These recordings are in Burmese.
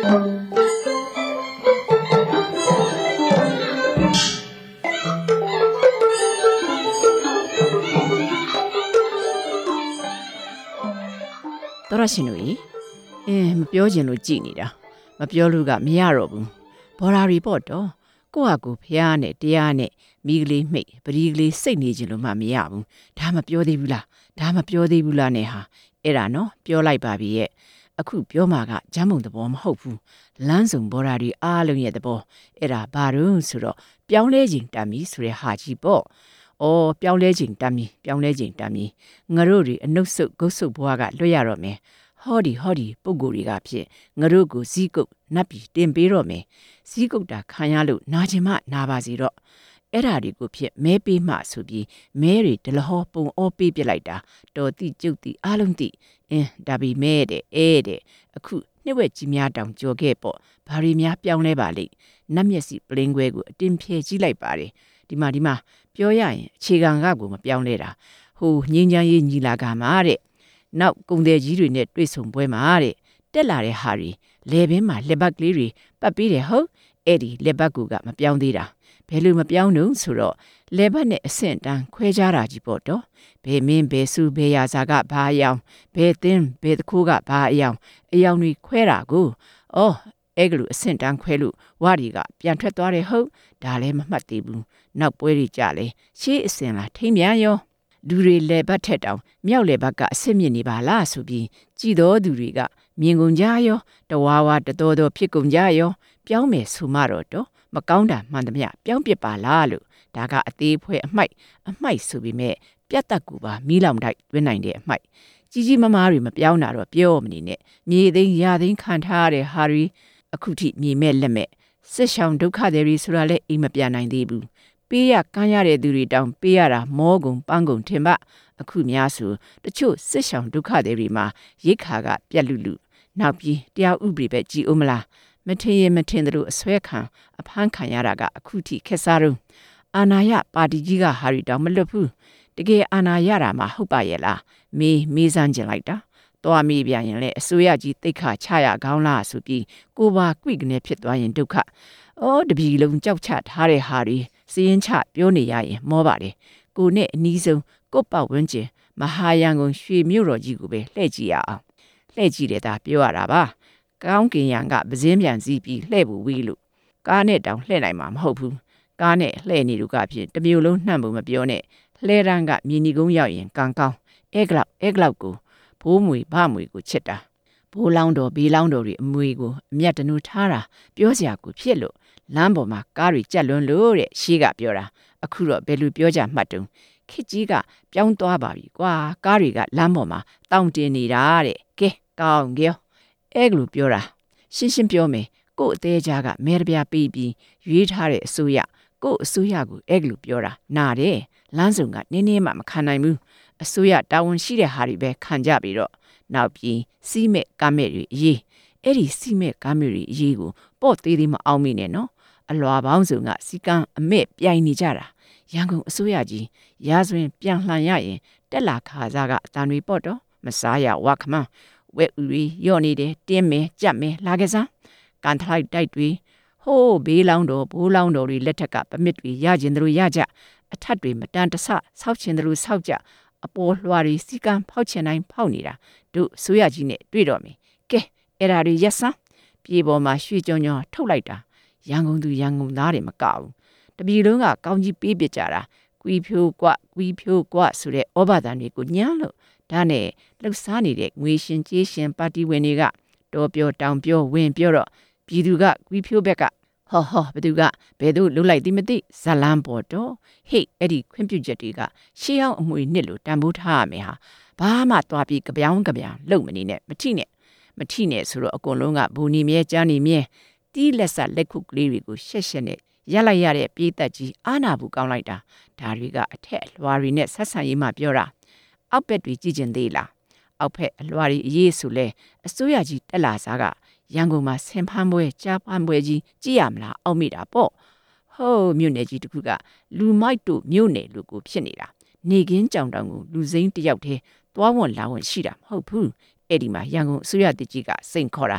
တော်ရရှင်တို့မပြောချင်လို့ကြည်နေတာမပြောလို့ကမရတော့ဘူးဘော်ရာရီပေါ့တော့ကိုယ့်ဟာကိုယ်ဖျားနဲ့တရားနဲ့မိကလေးမိတ်ပရိကလေးစိတ်နေချင်လို့မှမရဘူးဒါမပြောသေးဘူးလားဒါမပြောသေးဘူးလားနဲ့ဟာအဲ့ဒါနော်ပြောလိုက်ပါပြီရဲ့အခုပြောမှာကဂျမ်းမုံသဘောမဟုတ်ဘူးလမ်းစုံဘော်ရာရီအားလုံးရဲ့သဘောအဲ့ဒါဘာလို့ဆိုတော့ပြောင်းလဲခြင်းတမ်းပြီဆိုတဲ့ဟာကြီးပေါ့အော်ပြောင်းလဲခြင်းတမ်းပြီပြောင်းလဲခြင်းတမ်းပြီငါတို့တွေအနှုတ်ဆုပ်ဂုတ်ဆုပ်ဘွားကလွတ်ရတော့မယ်ဟောဒီပုံကိုယ်တွေကဖြစ်ငါတို့ကိုဇီးကုတ်နပ်ပြီးတင်ပေးတော့မယ်ဇီးကုတ်တာခံရလို့နာကျင်မှနာပါစီတော့အဲ့ဓာတွေကိုဖြစ်မဲပေးမှဆိုပြီးမဲတွေဒလဟောပုံအောပေးပြလိုက်တာတော်တိကျုပ်တိအားလုံးတိဒါပေမဲ့တဲ့အခုနှစ်ဝက်ကြီးများတောင်ကြော်ခဲ့ပေါ့ဘာတွေများပြောင်းလဲပါလိမ့်နတ်မျက်စိပလင်းခွဲကိုအတင်းဖြဲကြည့်လိုက်ပါတယ်ဒီမှာပြောရရင်အခြေခံကကိုမပြောင်းလဲတာဟိုငင်းချမ်းရေးညီလာခံမှာတဲ့နောက်ကုန်သည်ကြီးတွေနဲ့တွေ့ဆုံပွဲမှာတဲ့တက်လာတဲ့ဟာတွေလေဘင်းမှာလက်ဘက်ကလေးတွေပတ်ပြီးတယ်ဟုတ်အဲ့ဒီလက်ဘက်ကူကမပြောင်းသေးတာဘယ်လိုမပြောင်းတော့ဆိုတော့လက်ဘက်နဲ့အဆင့်တန်းခွဲခြားတာကြီးပေါ့တော့ဘယ်မင်းဘယ်စုဘယ်ရာဇာကဘာအယောင်ဘယ်သင်းဘယ်တခိုးကဘာအယောင်တွေခွဲတာကိုအဲ့ကလူအဆင့်တန်းခွဲလို့ဝါဒီကပြန်ထွက်သွားတယ်ဟုတ်ဒါလည်းမမှတ်သေးဘူးနောက်ပွဲတွေကြလဲရှေးအစင်လားထိမ့်မြန်ရောလူတွေလေဘတ်ထက်တောင်မြောက်လေဘတ်ကအဆင့်မြင့်နေပါလားဆိုပြီးကြည်တော်သူတွေကမြင်ကုန်ကြရောတဝါဝါတတော်တော်ဖြစ်ကုန်ကြရောပြောင်းမယ်ဆိုမှတော့မကောင်းတာမှန်သမျှပြောင်းပစ်ပါလားလို့ဒါကအသေးဖွဲအမိုက်ဆိုပြီးမဲ့ပြတ်တက်ကူပါမီးလောင်တိုက်တွင်းနိုင်တဲ့အမိုက်ကြီးမားတွေမပြောင်းတာတော့ပြောမနေနဲ့မြေသိမ်းရသိမ်းခံထားရတဲ့ဟာရီအခုထိမြေမဲ့လက်မဲ့စစ်ဆောင်ဒုက္ခတွေဆိုတာလဲအိမ်မပြန်နိုင်သေးဘူးပေးရကမ်းရတဲ့သူတွေတောင်ပေးရတာမောကုန်ပန်းကုန်ထင်ပါအခုများဆိုတချို့စစ်ဆောင်ဒုက္ခတွေမှာရိတ်ခါကပြက်လူနောက်ပြီးတရားဥပဒေပဲကြည်ဦးမလားမထင်သလိုအဆွဲခံအဖမ်းခံရတာကအခုထိခက်စားတော့အာနာယပါတီကြီးကဟာရီတောင်မလွတ်ဘူးတကယ်အာနာရတာမှဟုတ်ပါရဲ့လားမေးစမ်းကျင်လိုက်တာသွားမိပြန်ရင်လေအစိုးရကြီးတိတ်ခချရကောင်းလားဆိုပြီးကိုပါကွိကနေဖြစ်သွားရင်ဒုက္ခတပီလုံးကြောက်ချထားတဲ့ဟာတွေစည်ရင်ချပြောနေရရင်မောပါတယ်ကိုနဲ့အနီးဆုံးကိုပတ်ဝန်းကျင်မဟာရန်ကုန်ရွှေမြို့တော်ကြီးကိုပဲလှည့်ကြည့်ရအောင်လှည့်ကြည့်တယ်ဒါပြောရတာပါကောင်းကင်ရံကပစင်းပြန်စီးပြီးလှည့်ဖို့ဝေးလို့ကားနဲ့တောင်လှည့်နိုင်မှာမဟုတ်ဘူးကားနဲ့လှည့်နေလို့ကဖြစ်တမျိုးလုံးနှံ့ဖို့မပြောနဲ့လှဲတန်းကမြေနီကုန်းရောက်ရင်ကံကောင်းအဲကလောက်ကိုဘိုးမွေဘမွေကိုချစ်တာဘိုးလောင်းတော်ဘေးလောင်းတော်တွေအမွေကိုအမျက်တနူထားတာပြောစရာကိုဖြစ်လို့လမ်းပေါ်မှာကားတွေကြက်လွန်းလို့တဲ့ရှေးကပြောတာအခုတော့ဘယ်လိုပြောကြမှတ်တုံခစ်ကြီးကပြောင်းသွားပါပြီကွာကားတွေကလမ်းပေါ်မှာတောင့်တင်နေတာတဲ့ကဲကောင်းကြောအဲ့လိုပြောတာရှင်းပြောမယ်ကို့အသေးကြားကမဲတပြားပြီးရွေးထားတဲ့အစိုးရကို့အစိုးရကိုအဲ့လိုပြောတာနားတယ်လမ်းစုံကနင်းမှမခံနိုင်ဘူးအစိုးရတာဝန်ရှိတဲ့ဟာတွေပဲခံကြပြီးတော့နောက်ပြီးစီးမဲ့ကားမဲ့တွေအေးအဲ့ဒီစီးမဲ့ကားမဲ့တွေအေးကိုပေါ့သေးမအောင်မိနဲ့နော်အလွာပေါင်းစုံကစီကံအမဲ့ပြိုင်နေကြတာရန်ကုန်အစိုးရကြီးရာဇဝင်ပြန်လှန်ရရင်တက်လာခါစားကအတန်တွေပေါ့တော့မစားရဝခမဝဲဥရီရော့နေတယ်တင်းမယ်ကြက်မယ်လာကစားကန်ထလိုက်တိုက်တွေဟိုးဘေးလောင်းတော်ဘိုးလောင်းတော်တွေလက်ထက်ကပမစ်တွေရကျင်တို့ရကြအထက်တွေမတန်တဆဆောက်ချင်တို့ဆောက်ကြအပေါ်လွှာတွေစီကံဖောက်ချင်တိုင်းဖောက်နေတာတို့ဆိုရကြီးနဲ့တွေ့တော့မယ်ကဲအဲ့ဒါတွေရက်စမ်းပြေပေါ်မှာရွှေကြောင်ထုတ်လိုက်တာရန်ကုန်သူရန်ကုန်သားတွေမကဘူးတပီလုံးကကောင်းကြီးပေးပြကြတာကွီဖြိုးကွဆိုတဲ့ဩဘာသံတွေကိုညံ့လို့ဒါနဲ့လှုပ်ရှားနေတဲ့ငွေရှင်ကြေးရှင်ပါတီဝင်တွေကတော်ပြောတောင်ပြောဝင်ပြောတော့ပြည်သူကကွီဖြိုးဘက်ကဟောဘသူကဘယ်သူလှုပ်လိုက်သည်မသိဇလန်းပေါ်တော့ဟေ့အဲ့ဒီခွင့်ပြုချက်တွေကရှေးအောင်အမွေနှစ်လို့တန်ဖိုးထားရမယ်ဟာဘာမှသွားပြီးကြပြောင်းလုံမနေနဲ့မထိနဲ့ဆိုတော့အကုန်လုံးကဘူနီမြဲကြားနေမြဲတီးလက်ဆက်လက်ခုကလေးတွေကိုရှက်နဲ့ရက်လိုက်ရတဲ့ပြေးသက်ကြီးအာနာဘူးကောင်းလိုက်တာဒါတွေကအထက်အလွာတွေနဲ့ဆက်ဆံရေးမှပြောတာအောက်ဘက်တွေကြည့်ကျင်သေးလားအောက်ဖက်အလွာတွေအေးဆိုလဲအစိုးရကြီးတက်လာစားကရန်ကုန်မှာဆင်ဖမ်းပွဲကြားဖမ်းပွဲကြီးကြည့်ရမလားအောက်မိတာပေါ့ဟိုးမြို့နယ်ကြီးတစ်ခုကလူမိုက်တို့မြို့နယ်လူကိုဖြစ်နေတာနေကင်းကြောင်တောင်ကိုလူစိမ်းတယောက်တည်းသွားဝင်လာဝင်ရှိတာမဟုတ်ဘူးအဲ့ဒီမှာရန်ကုန်အစိုးရတကြီးကစိန်ခေါ်တာ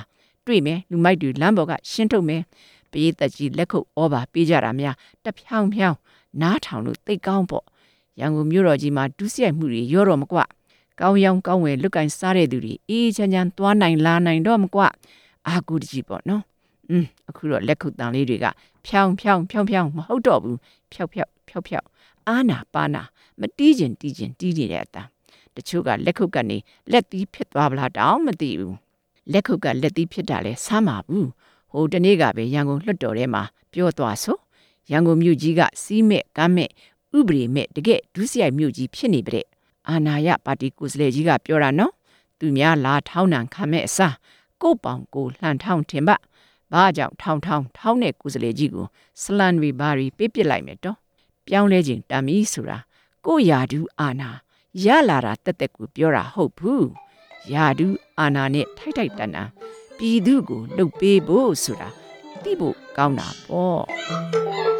တွေ့မယ်လူမိုက်တွေလမ်းပေါ်ကရှင်းထုတ်မယ်ပရိသတ်ကြီးလက်ခုပ်ဩဘာပေးကြတာများတဖြောင်းဖြောင်းနားထောင်လို့သိကောင်းပေါ့ရန်ကုန်မြို့တော်ကြီးမှာဒုစရိုက်မှုတွေရောတော့မကွကောင်းရောင်ကောင်းဝယ်လွတ်ကင်စားတဲ့သူတွေအေးချမ်းချမ်းသွားနိုင်လာနိုင်တော့မကွအာကူတကြီးပေါ့နော်အခုတော့လက်ခုပ်တန်လေးတွေကဖြောင်းဖြောင်းဖြောင်းဖြောင်းမဟုတ်တော့ဘူးဖြောက်ဖြောက်ဖြောက်ဖြောက်အာနာပါနာမတီးကျင်တီးနေတဲ့အတန်တချို့ကလက်ခုပ်ကနေလက်သီးဖြစ်သွားဗလားတောင်မသိဘူးလက်ခုပ်ကလက်သီးဖြစ်တာလဲဆမ်းပါဘူးဟိုတနေ့ကပဲရန်ကုန်လွှတ်တော်ထဲမှာပြောသွားဆိုရန်ကုန်မြို့ကြီးကစီးမဲ့ကမ်းမဲ့ဥပဒေမဲ့တကယ်ဒုစရိုက်မြို့ကြီးဖြစ်နေပြီတဲ့အာနာယပါတီကိုယ်စားလှယ်ကြီးကပြောတာနော်သူများလာထောင်းနံခံမဲ့အစားကို့ပေါင်ကိုလှန်ထောင်းထင်ပါဘာကြောင့်ထောင်းတဲ့ကိုယ်စားလှယ်ကြီးကိုစလန်တွေဘာတွေပေးပစ်လိုက်မယ်တော့ပြောင်းလဲခြင်းတမ်းပြီဆိုတာကိုရာဒူးအာနာရလာတာတက်ကိုပြောတာဟုတ်ဘူးယာဒူးအာနာနဲ့ထိုက်တန်တန်ပြည်သူကိုလှုပ်ပေးဖို့ဆိုတာသိဖို့ကောင်းတာပေါ့